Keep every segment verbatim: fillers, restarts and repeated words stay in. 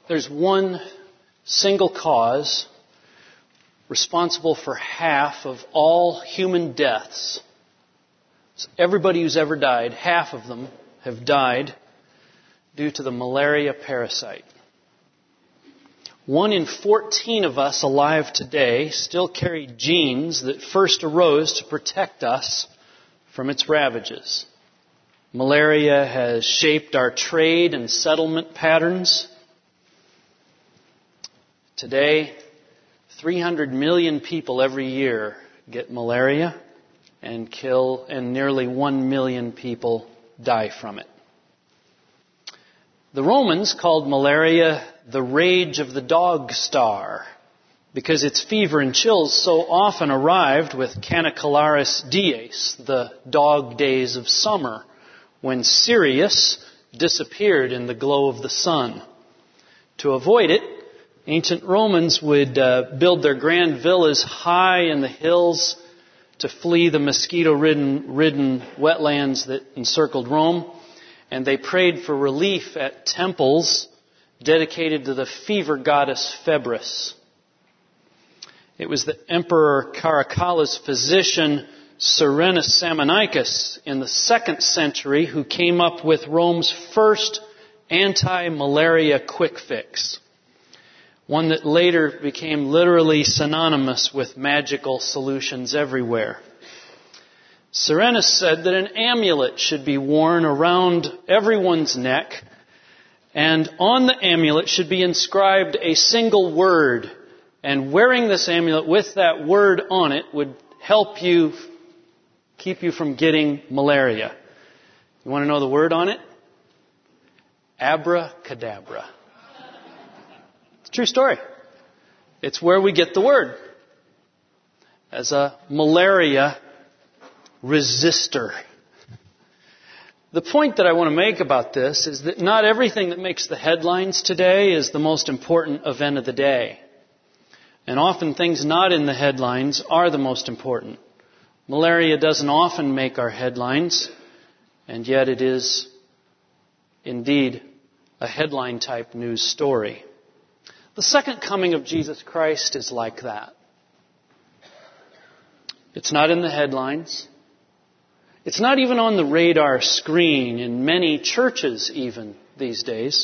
there's one single cause responsible for half of all human deaths. So everybody who's ever died, half of them have died due to the malaria parasite. One in fourteen of us alive today still carry genes that first arose to protect us from its ravages. Malaria has shaped our trade and settlement patterns. Today, three hundred million people every year get malaria and kill, and nearly one million people die from it. The Romans called malaria the rage of the dog star because its fever and chills so often arrived with canicularis dies, the dog days of summer, when Sirius disappeared in the glow of the sun. To avoid it, ancient Romans would uh, build their grand villas high in the hills to flee the mosquito-ridden ridden wetlands that encircled Rome. And they prayed for relief at temples dedicated to the fever goddess Febris. It was the Emperor Caracalla's physician, Serenus Sammonicus, in the second century who came up with Rome's first anti-malaria quick fix. One that later became literally synonymous with magical solutions everywhere. Serenus said that an amulet should be worn around everyone's neck, and on the amulet should be inscribed a single word. And wearing this amulet with that word on it would help you, keep you from getting malaria. You want to know the word on it? Abracadabra. It's a true story. It's where we get the word. As a malaria resistor. The point that I want to make about this is that not everything that makes the headlines today is the most important event of the day. And often things not in the headlines are the most important. Malaria doesn't often make our headlines, and yet it is indeed a headline type news story. The second coming of Jesus Christ is like that. It's not in the headlines. It's not even on the radar screen in many churches even these days.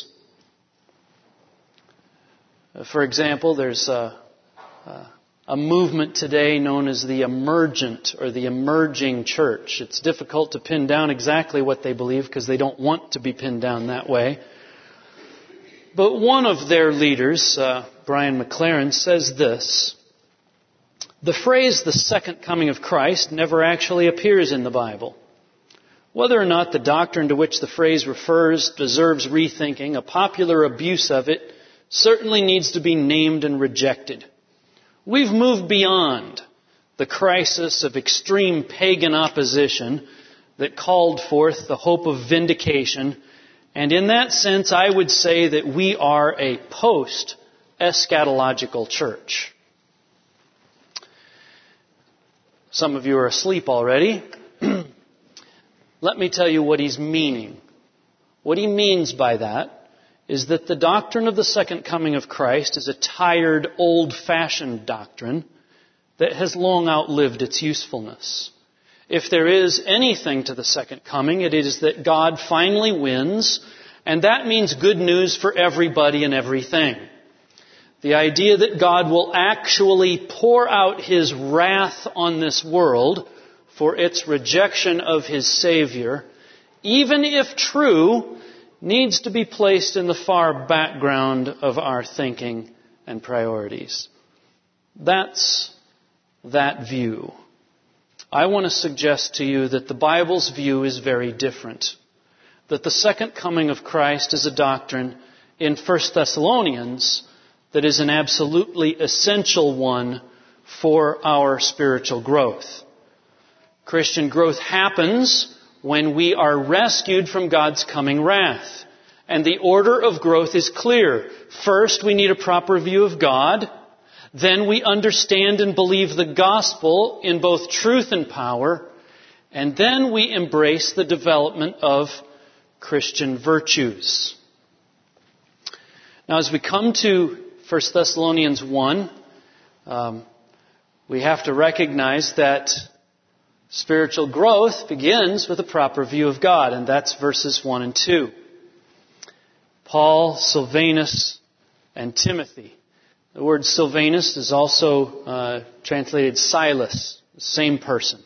For example, there's a, a movement today known as the emergent or the emerging church. It's difficult to pin down exactly what they believe because they don't want to be pinned down that way. But one of their leaders, uh, Brian McLaren, says this: the phrase, the second coming of Christ, never actually appears in the Bible. Whether or not the doctrine to which the phrase refers deserves rethinking, a popular abuse of it certainly needs to be named and rejected. We've moved beyond the crisis of extreme pagan opposition that called forth the hope of vindication, and in that sense, I would say that we are a post-eschatological church. Some of you are asleep already. Let me tell you what he's meaning. What he means by that is that the doctrine of the second coming of Christ is a tired, old-fashioned doctrine that has long outlived its usefulness. If there is anything to the second coming, it is that God finally wins, and that means good news for everybody and everything. The idea that God will actually pour out His wrath on this world for its rejection of His Savior, even if true, needs to be placed in the far background of our thinking and priorities. That's that view. I want to suggest to you that the Bible's view is very different. That the second coming of Christ is a doctrine in First Thessalonians that is an absolutely essential one for our spiritual growth. Christian growth happens when we are rescued from God's coming wrath. And the order of growth is clear. First, we need a proper view of God. Then we understand and believe the gospel in both truth and power. And then we embrace the development of Christian virtues. Now, as we come to First Thessalonians one, um, we have to recognize that spiritual growth begins with a proper view of God, and that's verses one and two. Paul, Silvanus, and Timothy. The word Silvanus is also uh, translated Silas, the same person.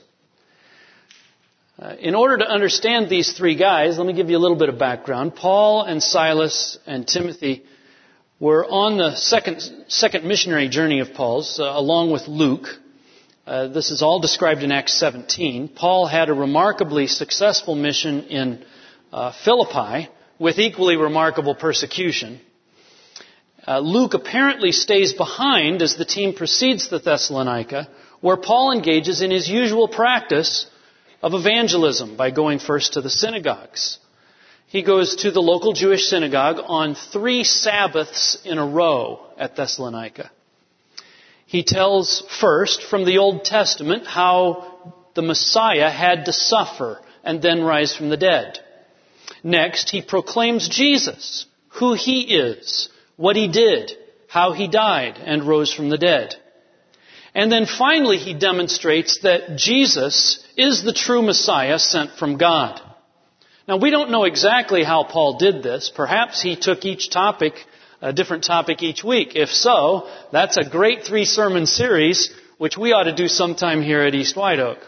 Uh, in order to understand these three guys, let me give you a little bit of background. Paul and Silas and Timothy were on the second, second missionary journey of Paul's, uh, along with Luke. Uh, this is all described in Acts seventeen. Paul had a remarkably successful mission in uh, Philippi with equally remarkable persecution. Uh, Luke apparently stays behind as the team proceeds to Thessalonica, where Paul engages in his usual practice of evangelism by going first to the synagogues. He goes to the local Jewish synagogue on three Sabbaths in a row at Thessalonica. He tells first from the Old Testament how the Messiah had to suffer and then rise from the dead. Next, he proclaims Jesus, who he is, what he did, how he died and rose from the dead. And then finally he demonstrates that Jesus is the true Messiah sent from God. Now, we don't know exactly how Paul did this. Perhaps he took each topic, a different topic each week. If so, that's a great three-sermon series, which we ought to do sometime here at East White Oak.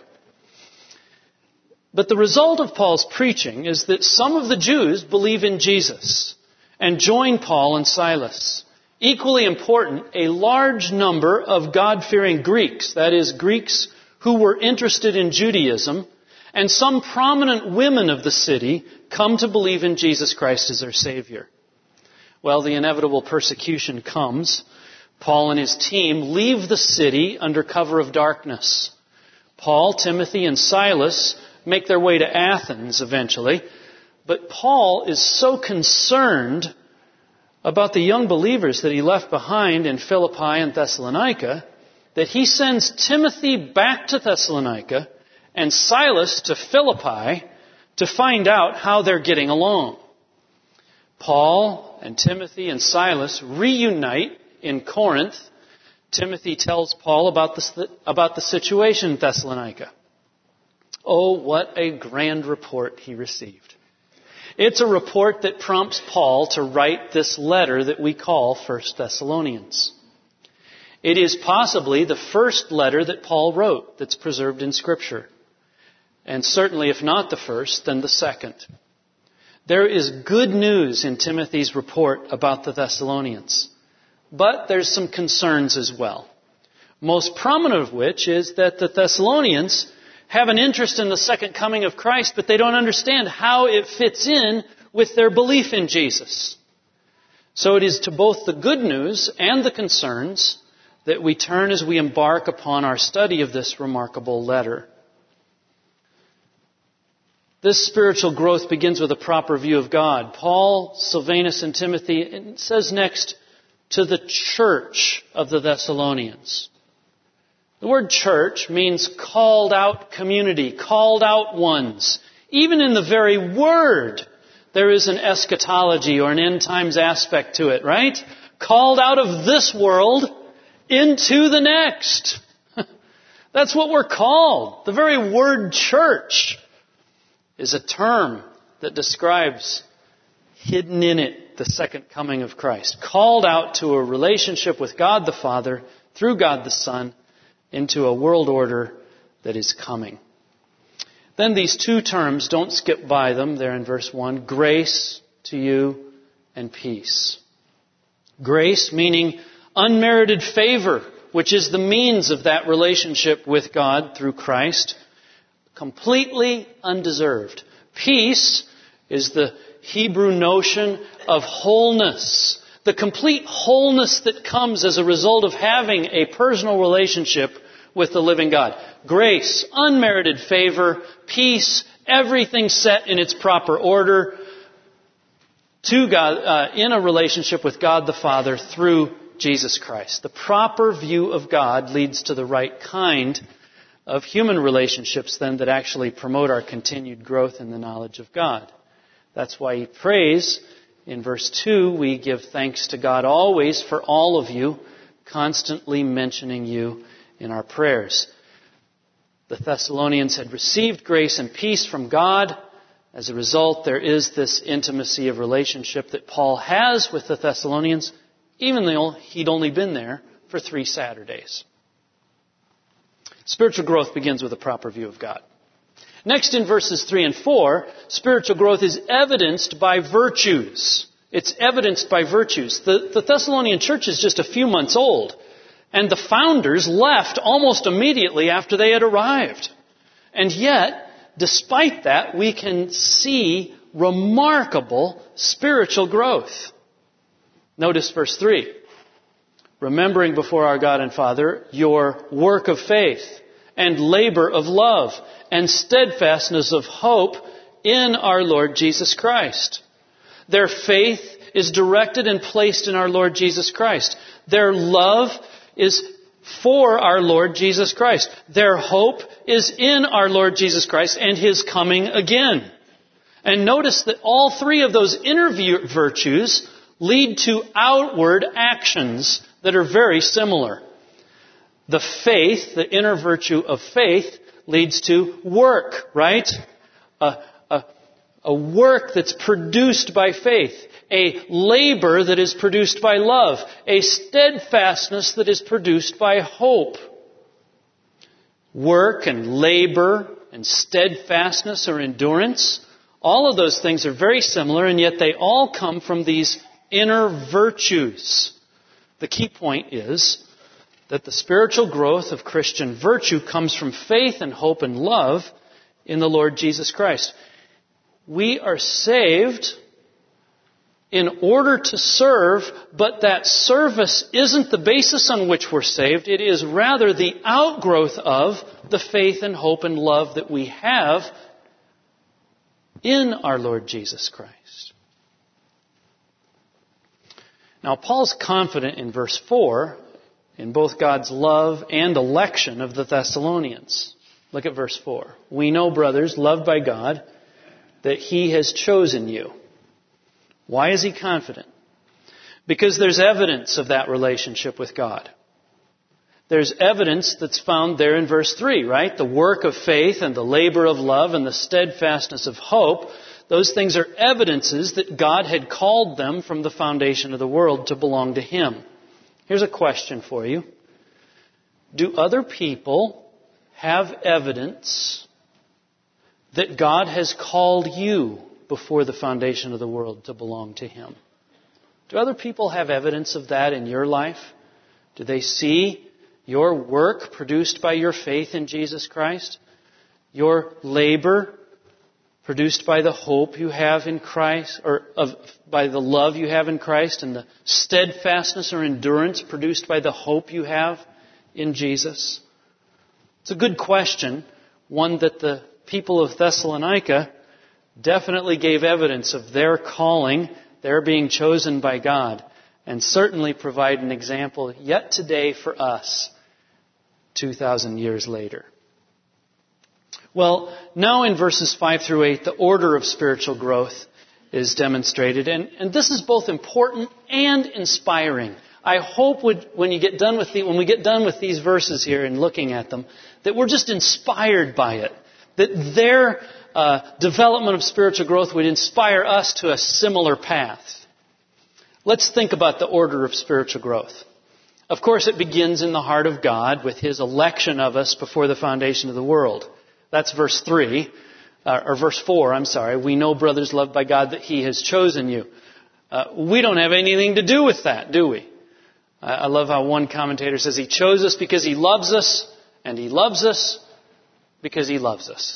But the result of Paul's preaching is that some of the Jews believe in Jesus and join Paul and Silas. Equally important, a large number of God-fearing Greeks, that is, Greeks who were interested in Judaism, and some prominent women of the city come to believe in Jesus Christ as their Savior. Well, the inevitable persecution comes. Paul and his team leave the city under cover of darkness. Paul, Timothy, and Silas make their way to Athens eventually. But Paul is so concerned about the young believers that he left behind in Philippi and Thessalonica that he sends Timothy back to Thessalonica and Silas to Philippi to find out how they're getting along. Paul and Timothy and Silas reunite in Corinth. Timothy tells Paul about the, about the situation in Thessalonica. Oh, what a grand report he received. It's a report that prompts Paul to write this letter that we call First Thessalonians. It is possibly the first letter that Paul wrote that's preserved in Scripture. And certainly, if not the first, then the second. There is good news in Timothy's report about the Thessalonians. But there's some concerns as well. Most prominent of which is that the Thessalonians have an interest in the second coming of Christ, but they don't understand how it fits in with their belief in Jesus. So it is to both the good news and the concerns that we turn as we embark upon our study of this remarkable letter. This spiritual growth begins with a proper view of God. Paul, Silvanus, and Timothy, it says next, to the church of the Thessalonians. The word church means called out community, called out ones. Even in the very word, there is an eschatology or an end times aspect to it, right? Called out of this world into the next. That's what we're called. The very word church is a term that describes hidden in it the second coming of Christ. Called out to a relationship with God the Father through God the Son into a world order that is coming. Then these two terms, don't skip by them, they're in verse one, grace to you and peace. Grace meaning unmerited favor, which is the means of that relationship with God through Christ, completely undeserved. Peace is the Hebrew notion of wholeness, the complete wholeness that comes as a result of having a personal relationship with the living God. Grace, unmerited favor, peace, everything set in its proper order to God, uh, in a relationship with God the Father through Jesus Christ. The proper view of God leads to the right kind of human relationships then that actually promote our continued growth in the knowledge of God. That's why he prays In verse two, we give thanks to God always for all of you, constantly mentioning you in our prayers. The Thessalonians had received grace and peace from God. As a result, there is this intimacy of relationship that Paul has with the Thessalonians, even though he'd only been there for three Saturdays. Spiritual growth begins with a proper view of God. Next, in verses three and four, spiritual growth is evidenced by virtues. It's evidenced by virtues. The, the Thessalonian church is just a few months old, and the founders left almost immediately after they had arrived. And yet, despite that, we can see remarkable spiritual growth. Notice verse three. Remembering before our God and Father your work of faith and labor of love and steadfastness of hope in our Lord Jesus Christ. Their faith is directed and placed in our Lord Jesus Christ. Their love is for our Lord Jesus Christ. Their hope is in our Lord Jesus Christ and His coming again. And notice that all three of those inner virtues lead to outward actions that are very similar. The faith, the inner virtue of faith, leads to work, right? A, a, a work that's produced by faith. A labor that is produced by love. A steadfastness that is produced by hope. Work and labor and steadfastness or endurance, all of those things are very similar, and yet they all come from these inner virtues. The key point is that the spiritual growth of Christian virtue comes from faith and hope and love in the Lord Jesus Christ. We are saved in order to serve, but that service isn't the basis on which we're saved. It is rather the outgrowth of the faith and hope and love that we have in our Lord Jesus Christ. Now, Paul's confident in verse four in both God's love and election of the Thessalonians. Look at verse four. We know, brothers, loved by God, that He has chosen you. Why is he confident? Because there's evidence of that relationship with God. There's evidence that's found there in verse three, right? The work of faith and the labor of love and the steadfastness of hope. Those things are evidences that God had called them from the foundation of the world to belong to Him. Here's a question for you. Do other people have evidence that God has called you before the foundation of the world to belong to Him? Do other people have evidence of that in your life? Do they see your work produced by your faith in Jesus Christ? Your labor produced by the hope you have in Christ, or of, by the love you have in Christ, and the steadfastness or endurance produced by the hope you have in Jesus? It's a good question, one that the people of Thessalonica definitely gave evidence of their calling, their being chosen by God, and certainly provide an example yet today for us, two thousand years later. Well, now in verses five through eight, the order of spiritual growth is demonstrated, and, and this is both important and inspiring. I hope would, when you get done with the, when we get done with these verses here and looking at them, that we're just inspired by it, that their uh, development of spiritual growth would inspire us to a similar path. Let's think about the order of spiritual growth. Of course, it begins in the heart of God with His election of us before the foundation of the world. That's verse three, uh, or verse four, I'm sorry. We know, brothers loved by God, that He has chosen you. Uh, we don't have anything to do with that, do we? I, I love how one commentator says He chose us because He loves us, and He loves us because He loves us.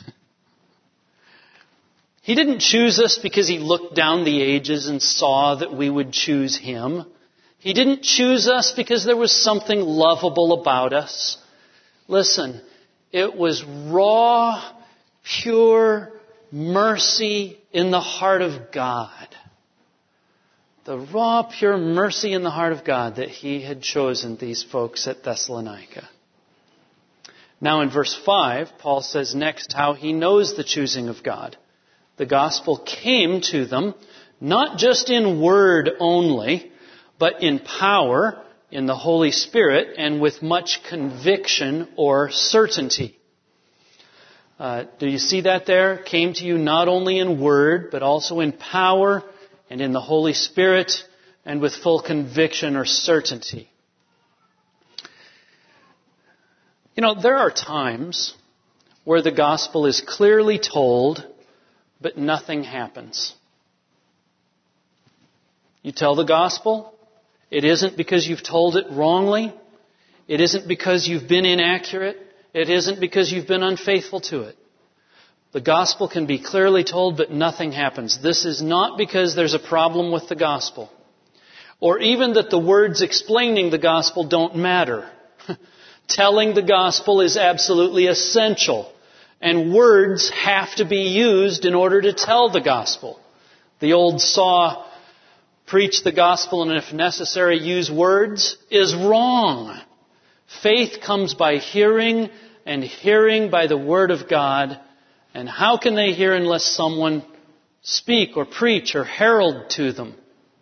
He didn't choose us because He looked down the ages and saw that we would choose Him. He didn't choose us because there was something lovable about us. Listen, it was raw, pure mercy in the heart of God. The raw, pure mercy in the heart of God that He had chosen these folks at Thessalonica. Now in verse five, Paul says next how he knows the choosing of God. The gospel came to them not just in word only, but in power, in the Holy Spirit, and with much conviction or certainty. Uh, do you see that there? Came to you not only in word, but also in power and in the Holy Spirit and with full conviction or certainty. You know, there are times where the gospel is clearly told, but nothing happens. You tell the gospel, it isn't because you've told it wrongly. It isn't because you've been inaccurate. It isn't because you've been unfaithful to it. The gospel can be clearly told, but nothing happens. This is not because there's a problem with the gospel, or even that the words explaining the gospel don't matter. Telling the gospel is absolutely essential, and words have to be used in order to tell the gospel. The old saw, preach the gospel and if necessary use words, is wrong. Faith comes by hearing, and hearing by the word of God. And how can they hear unless someone speak or preach or herald to them?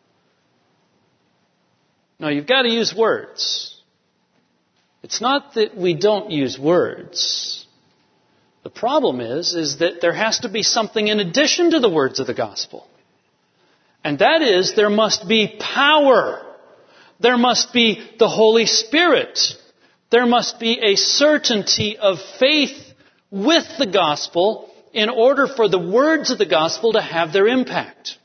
No, you've got to use words. It's not that we don't use words. The problem is, is that there has to be something in addition to the words of the gospel. And that is, there must be power. There must be the Holy Spirit. There must be a certainty of faith with the gospel in order for the words of the gospel to have their impact.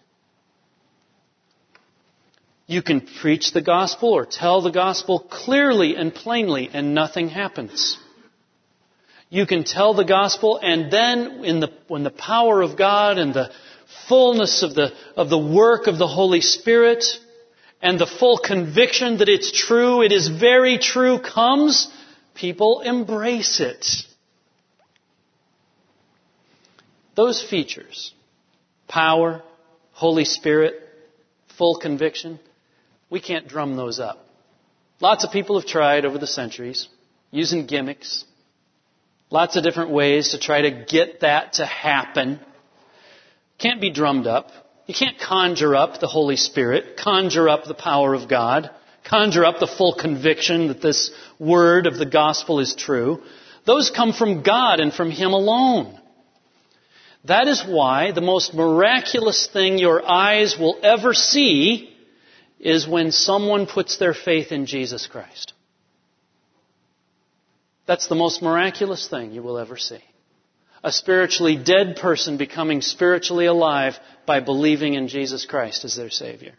You can preach the gospel or tell the gospel clearly and plainly and nothing happens. You can tell the gospel and then in the, when the power of God and the fullness of the, of the work of the Holy Spirit and the full conviction that it's true, it is very true, comes, people embrace it. Those features, power, Holy Spirit, full conviction, we can't drum those up. Lots of people have tried over the centuries, using gimmicks, lots of different ways to try to get that to happen. Can't be drummed up. You can't conjure up the Holy Spirit, conjure up the power of God, conjure up the full conviction that this word of the gospel is true. Those come from God and from Him alone. That is why the most miraculous thing your eyes will ever see is when someone puts their faith in Jesus Christ. That's the most miraculous thing you will ever see. A spiritually dead person becoming spiritually alive by believing in Jesus Christ as their Savior.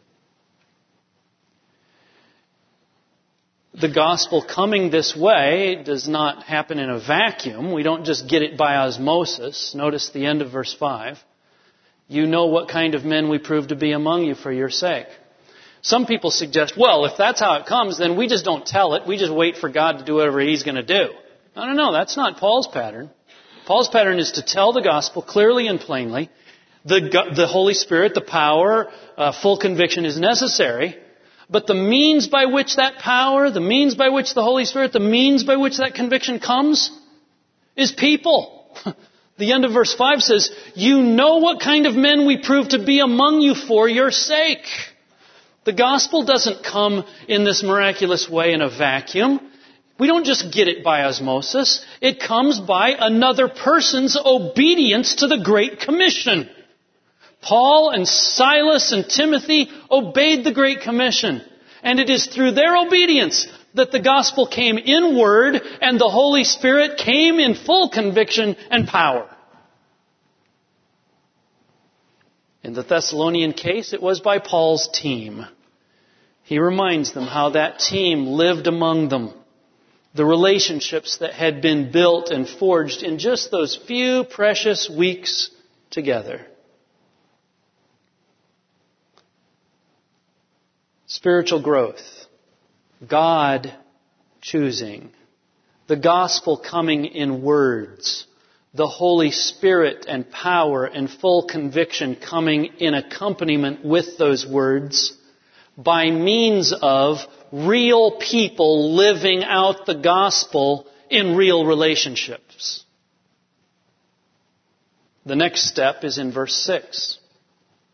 The gospel coming this way does not happen in a vacuum. We don't just get it by osmosis. Notice the end of verse five. You know what kind of men we prove to be among you for your sake. Some people suggest, well, if that's how it comes, then we just don't tell it. We just wait for God to do whatever He's going to do. No, no, no. That's not Paul's pattern. Paul's pattern is to tell the gospel clearly and plainly. The, the Holy Spirit, the power, uh, full conviction is necessary. But the means by which that power, the means by which the Holy Spirit, the means by which that conviction comes is people. The end of verse five says, you know what kind of men we prove to be among you for your sake. The gospel doesn't come in this miraculous way in a vacuum. We don't just get it by osmosis. It comes by another person's obedience to the Great Commission. Paul and Silas and Timothy obeyed the Great Commission. And it is through their obedience that the gospel came in word and the Holy Spirit came in full conviction and power. In the Thessalonian case, it was by Paul's team. He reminds them how that team lived among them. The relationships that had been built and forged in just those few precious weeks together. Spiritual growth. God choosing. The gospel coming in words. The Holy Spirit and power and full conviction coming in accompaniment with those words by means of real people living out the gospel in real relationships. The next step is in verse six.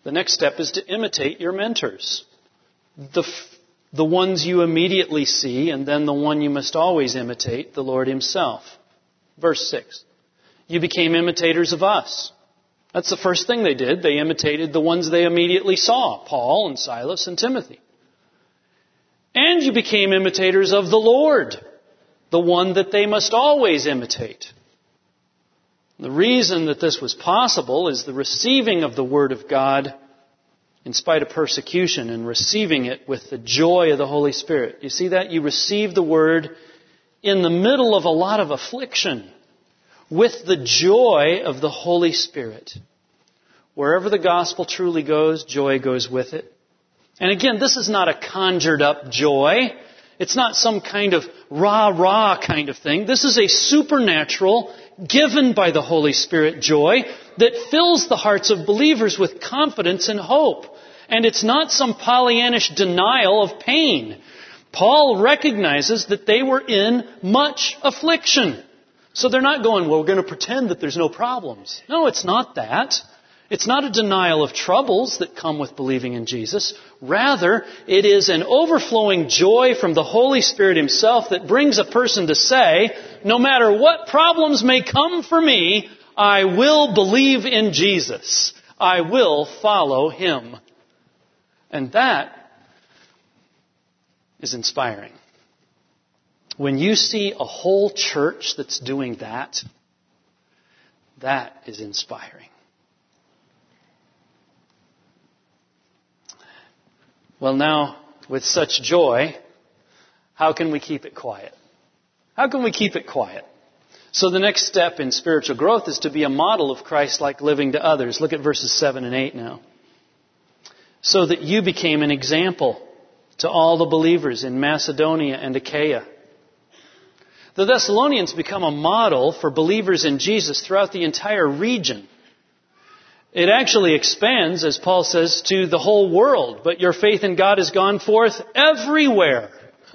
The next step is to imitate your mentors. The, the ones you immediately see, and then the one you must always imitate, the Lord Himself. Verse six. You became imitators of us. That's the first thing they did. They imitated the ones they immediately saw, Paul and Silas and Timothy. And you became imitators of the Lord, the one that they must always imitate. The reason that this was possible is the receiving of the Word of God in spite of persecution and receiving it with the joy of the Holy Spirit. You see that? You receive the Word in the middle of a lot of affliction with the joy of the Holy Spirit. Wherever the gospel truly goes, joy goes with it. And again, this is not a conjured up joy. It's not some kind of rah-rah kind of thing. This is a supernatural, given by the Holy Spirit joy that fills the hearts of believers with confidence and hope. And it's not some Pollyannish denial of pain. Paul recognizes that they were in much affliction. So they're not going, well, we're going to pretend that there's no problems. No, it's not that. It's not a denial of troubles that come with believing in Jesus. Rather, it is an overflowing joy from the Holy Spirit Himself that brings a person to say, no matter what problems may come for me, I will believe in Jesus. I will follow Him. And that is inspiring. When you see a whole church that's doing that, that is inspiring. Well, now, with such joy, how can we keep it quiet? How can we keep it quiet? So the next step in spiritual growth is to be a model of Christ-like living to others. Look at verses seven and eight now. So that you became an example to all the believers in Macedonia and Achaia. The Thessalonians become a model for believers in Jesus throughout the entire region. It actually expands, as Paul says, to the whole world. But your faith in God has gone forth everywhere.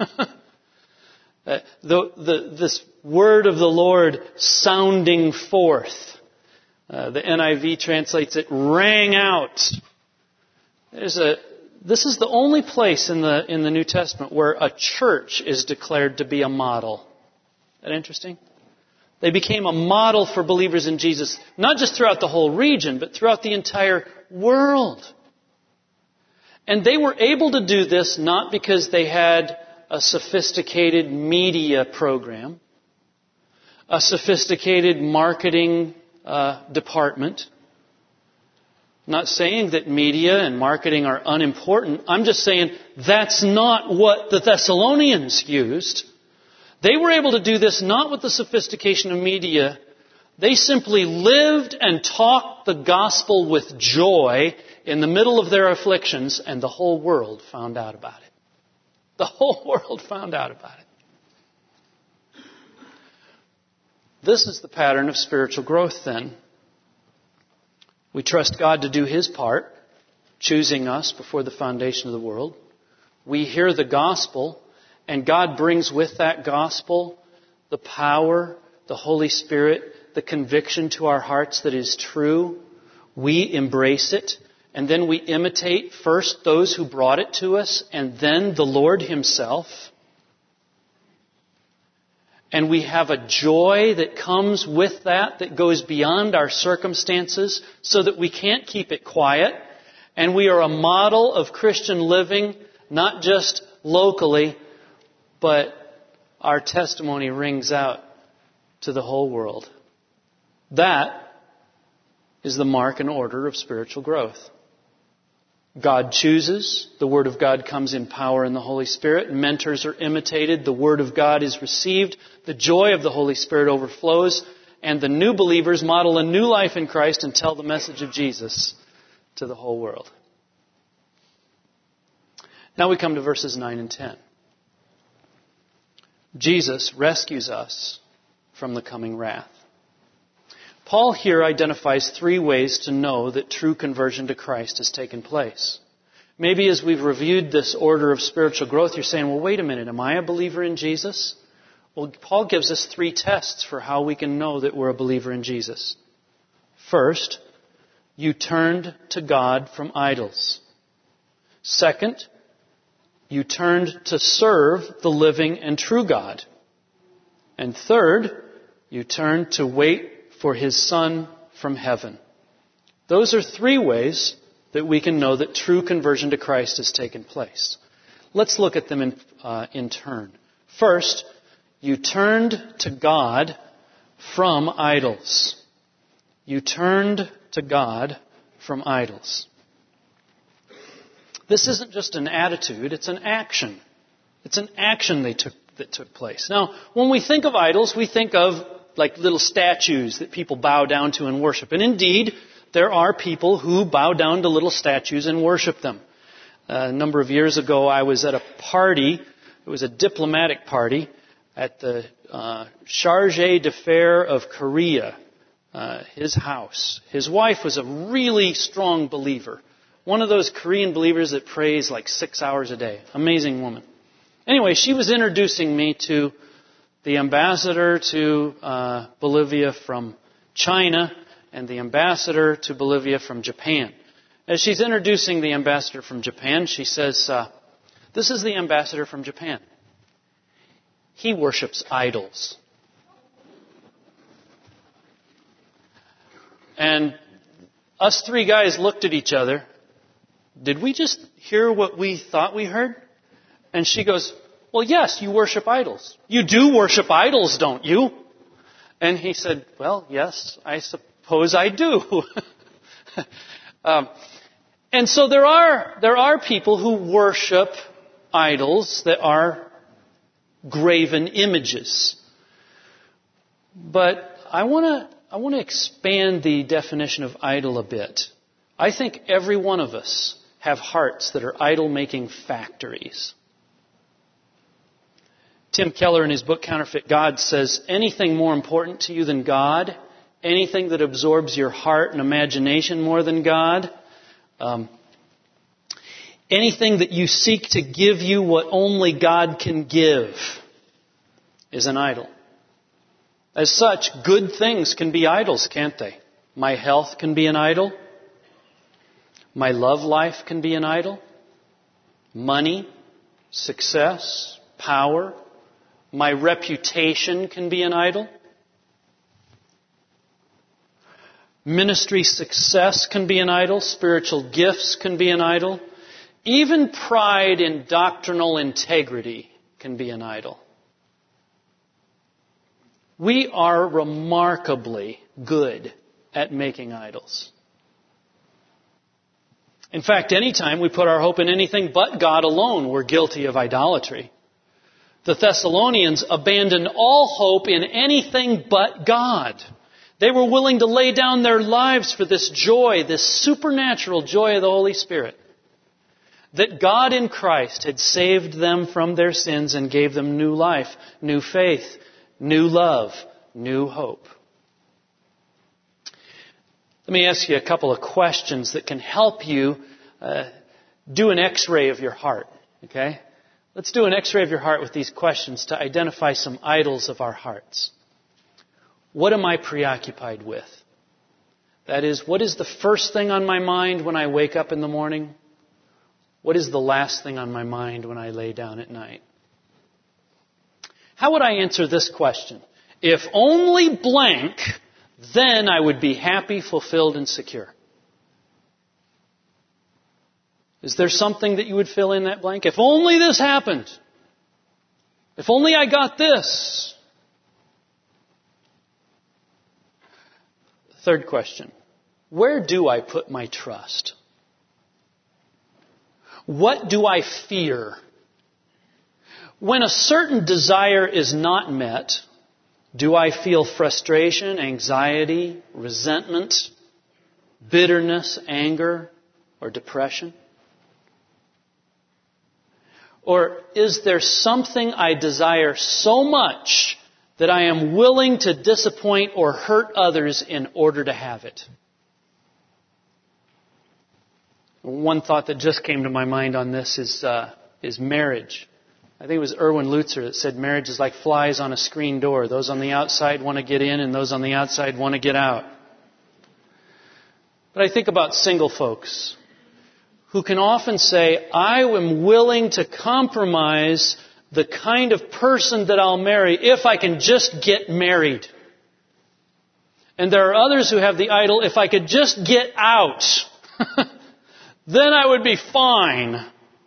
the, the, this word of the Lord sounding forth. Uh, the N I V translates it, rang out. There's a, this is the only place in the, in the New Testament where a church is declared to be a model. Isn't that interesting? They became a model for believers in Jesus, not just throughout the whole region, but throughout the entire world. And they were able to do this not because they had a sophisticated media program, a sophisticated marketing uh, department. I'm not saying that media and marketing are unimportant. I'm just saying that's not what the Thessalonians used. They were able to do this not with the sophistication of media. They simply lived and talked the gospel with joy in the middle of their afflictions, and the whole world found out about it. The whole world found out about it. This is the pattern of spiritual growth then. We trust God to do His part, choosing us before the foundation of the world. We hear the gospel, and God brings with that gospel the power, the Holy Spirit, the conviction to our hearts that is true. We embrace it, and then we imitate first those who brought it to us, and then the Lord Himself. And we have a joy that comes with that, that goes beyond our circumstances, so that we can't keep it quiet. And we are a model of Christian living, not just locally, but our testimony rings out to the whole world. That is the mark and order of spiritual growth. God chooses. The Word of God comes in power in the Holy Spirit. Mentors are imitated. The Word of God is received. The joy of the Holy Spirit overflows. And the new believers model a new life in Christ and tell the message of Jesus to the whole world. Now we come to verses nine and ten. Jesus rescues us from the coming wrath. Paul here identifies three ways to know that true conversion to Christ has taken place. Maybe as we've reviewed this order of spiritual growth, you're saying, well, wait a minute, am I a believer in Jesus? Well, Paul gives us three tests for how we can know that we're a believer in Jesus. First, you turned to God from idols. Second, you turned to serve the living and true God. And third, you turned to wait for His Son from heaven. Those are three ways that we can know that true conversion to Christ has taken place. Let's look at them in, uh, in turn. First, you turned to God from idols. You turned to God from idols. This isn't just an attitude, it's an action. It's an action they took, that took place. Now, when we think of idols, we think of like little statues that people bow down to and worship. And indeed, there are people who bow down to little statues and worship them. Uh, a number of years ago, I was at a party. It was a diplomatic party at the uh, Charge d'Affaires of Korea, uh, his house. His wife was a really strong believer. One of those Korean believers that prays like six hours a day. Amazing woman. Anyway, she was introducing me to the ambassador to uh, Bolivia from China and the ambassador to Bolivia from Japan. As she's introducing the ambassador from Japan, she says, uh, this is the ambassador from Japan. He worships idols. And us three guys looked at each other. Did we just hear what we thought we heard? And she goes, well, yes, you worship idols. You do worship idols, don't you? And he said, well, yes, I suppose I do. um, and so there are, there are people who worship idols that are graven images. But I want to, I want to expand the definition of idol a bit. I think every one of us have hearts that are idol-making factories. Tim Keller in his book Counterfeit God says, anything more important to you than God, anything that absorbs your heart and imagination more than God, um, anything that you seek to give you what only God can give is an idol. As such, good things can be idols, can't they? My health can be an idol. My love life can be an idol. Money, success, power. My reputation can be an idol. Ministry success can be an idol. Spiritual gifts can be an idol. Even pride in doctrinal integrity can be an idol. We are remarkably good at making idols. In fact, anytime we put our hope in anything but God alone, we're guilty of idolatry. The Thessalonians abandoned all hope in anything but God. They were willing to lay down their lives for this joy, this supernatural joy of the Holy Spirit. That God in Christ had saved them from their sins and gave them new life, new faith, new love, new hope. Let me ask you a couple of questions that can help you uh, do an x-ray of your heart. Okay? Let's do an x-ray of your heart with these questions to identify some idols of our hearts. What am I preoccupied with? That is, what is the first thing on my mind when I wake up in the morning? What is the last thing on my mind when I lay down at night? How would I answer this question? If only blank, then I would be happy, fulfilled, and secure. Is there something that you would fill in that blank? If only this happened. If only I got this. Third question. Where do I put my trust? What do I fear? When a certain desire is not met, do I feel frustration, anxiety, resentment, bitterness, anger, or depression? Or is there something I desire so much that I am willing to disappoint or hurt others in order to have it? One thought that just came to my mind on this is uh, is marriage. I think it was Erwin Lutzer that said marriage is like flies on a screen door. Those on the outside want to get in and those on the outside want to get out. But I think about single folks who can often say, I am willing to compromise the kind of person that I'll marry if I can just get married. And there are others who have the idol, if I could just get out, then I would be fine.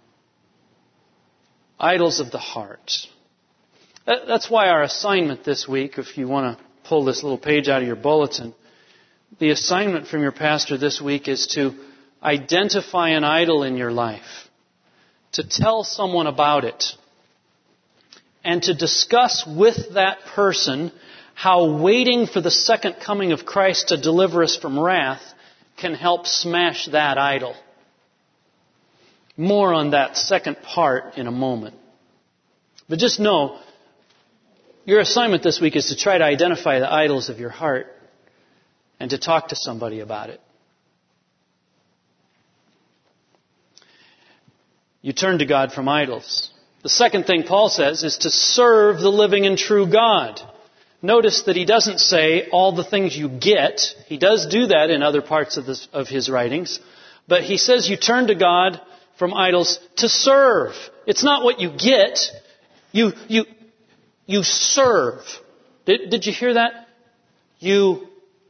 Idols of the heart. That's why our assignment this week, if you want to pull this little page out of your bulletin, the assignment from your pastor this week is to identify an idol in your life, to tell someone about it, and to discuss with that person how waiting for the second coming of Christ to deliver us from wrath can help smash that idol. More on that second part in a moment. But just know, your assignment this week is to try to identify the idols of your heart and to talk to somebody about it. You turn to God from idols. The second thing Paul says is to serve the living and true God. Notice that he doesn't say all the things you get. He does do that in other parts of, this, of his writings. But he says you turn to God from idols to serve. It's not what you get. You, you, you serve. Did, did you hear that? You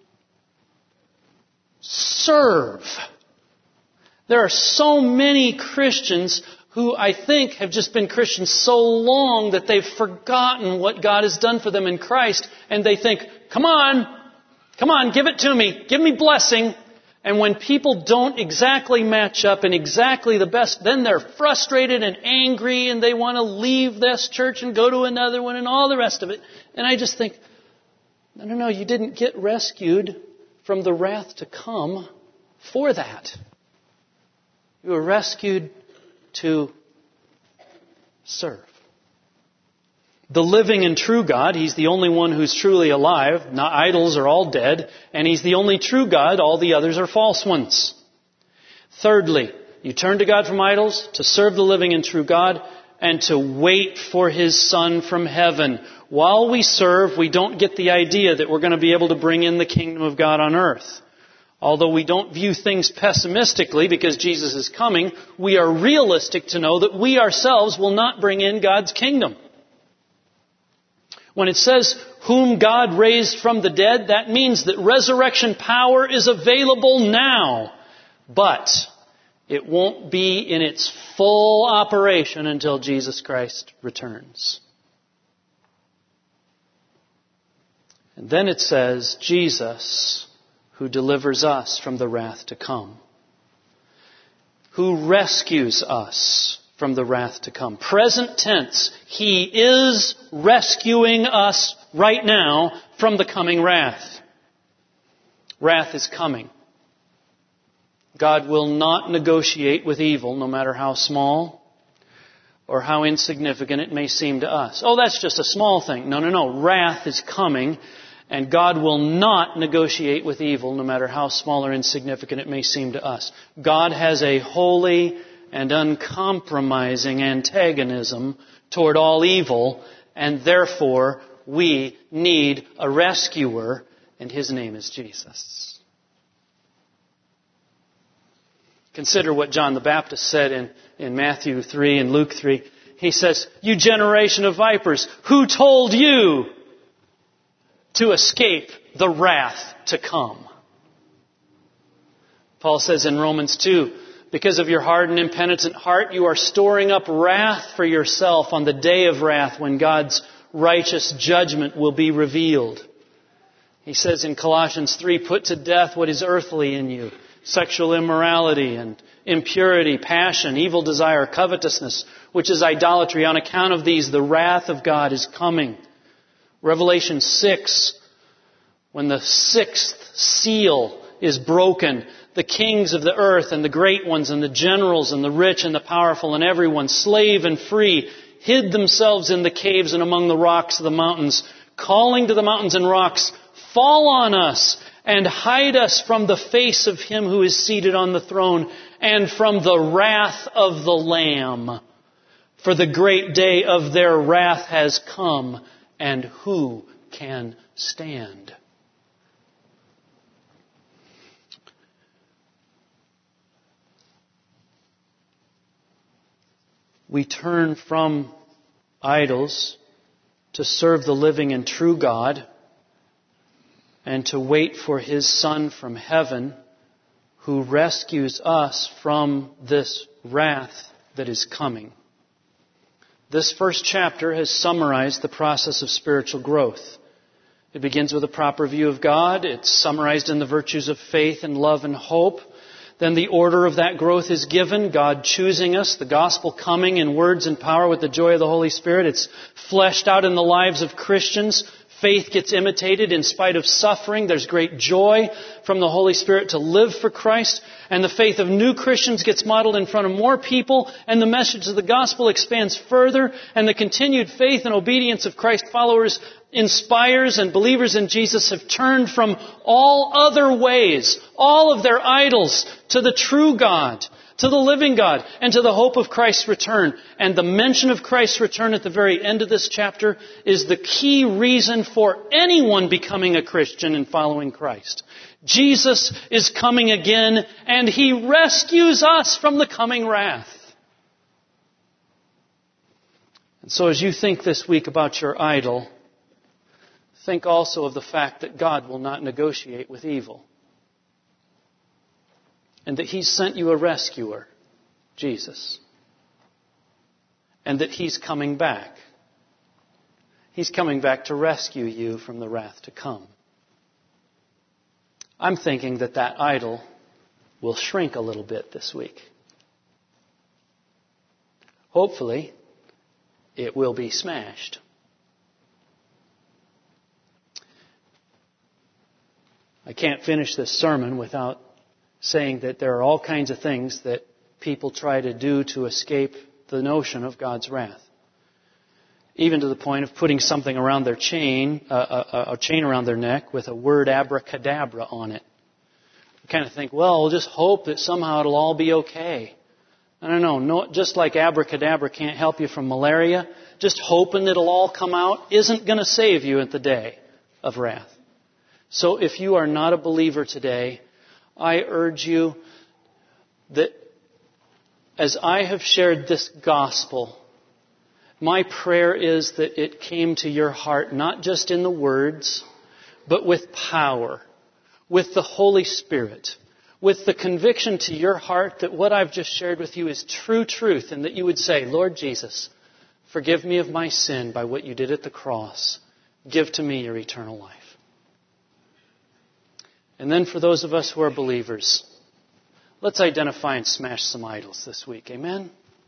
serve. There are so many Christians who I think have just been Christians so long that they've forgotten what God has done for them in Christ. And they think, come on, come on, give it to me. Give me blessing. And when people don't exactly match up in exactly the best, then they're frustrated and angry and they want to leave this church and go to another one and all the rest of it. And I just think, no, no, no, you didn't get rescued from the wrath to come for that. You were rescued to serve. The living and true God, He's the only one who's truly alive. Not idols are all dead. And He's the only true God. All the others are false ones. Thirdly, you turn to God from idols to serve the living and true God and to wait for His Son from heaven. While we serve, we don't get the idea that we're going to be able to bring in the kingdom of God on earth. Although we don't view things pessimistically because Jesus is coming, we are realistic to know that we ourselves will not bring in God's kingdom. When it says, whom God raised from the dead, that means that resurrection power is available now. But it won't be in its full operation until Jesus Christ returns. And then it says, Jesus, who delivers us from the wrath to come. Who rescues us from the wrath to come. Present tense, He is rescuing us right now from the coming wrath. Wrath is coming. God will not negotiate with evil, no matter how small or how insignificant it may seem to us. Oh, that's just a small thing. No, no, no. Wrath is coming. And God will not negotiate with evil, no matter how small or insignificant it may seem to us. God has a holy and uncompromising antagonism toward all evil, and therefore we need a rescuer, and His name is Jesus. Consider what John the Baptist said in, in Matthew three and Luke three. He says, you generation of vipers, who told you to escape the wrath to come? Paul says in Romans two, because of your hard and impenitent heart, you are storing up wrath for yourself on the day of wrath when God's righteous judgment will be revealed. He says in Colossians three, put to death what is earthly in you, sexual immorality and impurity, passion, evil desire, covetousness, which is idolatry. On account of these, the wrath of God is coming. Revelation six, when the sixth seal is broken, the kings of the earth and the great ones and the generals and the rich and the powerful and everyone, slave and free, hid themselves in the caves and among the rocks of the mountains, calling to the mountains and rocks, fall on us and hide us from the face of Him who is seated on the throne and from the wrath of the Lamb. For the great day of their wrath has come. And who can stand? we turn from idols to serve the living and true God and to wait for His Son from heaven who rescues us from this wrath that is coming. This first chapter has summarized the process of spiritual growth. It begins with a proper view of God. It's summarized in the virtues of faith and love and hope. Then the order of that growth is given, God choosing us, the gospel coming in words and power with the joy of the Holy Spirit. It's fleshed out in the lives of Christians. Faith gets imitated in spite of suffering. There's great joy from the Holy Spirit to live for Christ. And the faith of new Christians gets modeled in front of more people. And the message of the gospel expands further. And the continued faith and obedience of Christ followers inspires, and believers in Jesus have turned from all other ways, all of their idols, to the true God, to the living God, and to the hope of Christ's return. And the mention of Christ's return at the very end of this chapter is the key reason for anyone becoming a Christian and following Christ. Jesus is coming again, and He rescues us from the coming wrath. And so as you think this week about your idol, think also of the fact that God will not negotiate with evil. And that He's sent you a rescuer, Jesus. And that He's coming back. He's coming back to rescue you from the wrath to come. I'm thinking that that idol will shrink a little bit this week. Hopefully, it will be smashed. I can't finish this sermon without saying that there are all kinds of things that people try to do to escape the notion of God's wrath. Even to the point of putting something around their chain, uh, a, a chain around their neck with a word abracadabra on it. You kind of think, well, we'll just hope that somehow it'll all be okay. I don't know, no, just like abracadabra can't help you from malaria, just hoping it'll all come out isn't going to save you at the day of wrath. So if you are not a believer today, I urge you that as I have shared this gospel, my prayer is that it came to your heart not just in the words, but with power, with the Holy Spirit, with the conviction to your heart that what I've just shared with you is true truth, and that you would say, Lord Jesus, forgive me of my sin by what you did at the cross. Give to me your eternal life. And then for those of us who are believers, let's identify and smash some idols this week. Amen?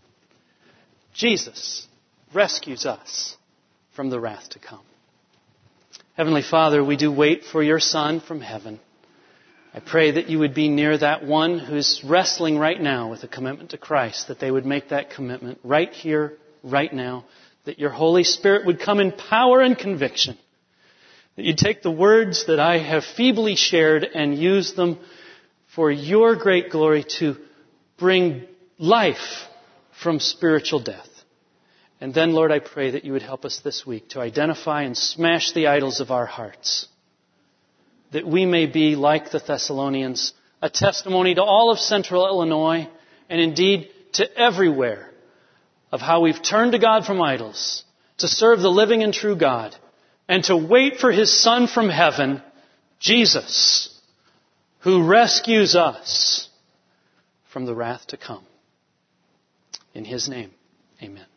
Jesus rescues us from the wrath to come. Heavenly Father, we do wait for your Son from heaven. I pray that you would be near that one who's wrestling right now with a commitment to Christ, that they would make that commitment right here, right now, that your Holy Spirit would come in power and conviction. That you take the words that I have feebly shared and use them for your great glory to bring life from spiritual death. And then, Lord, I pray that you would help us this week to identify and smash the idols of our hearts. That we may be, like the Thessalonians, a testimony to all of central Illinois and indeed to everywhere of how we've turned to God from idols to serve the living and true God, and to wait for His Son from heaven, Jesus, who rescues us from the wrath to come. In His name, amen.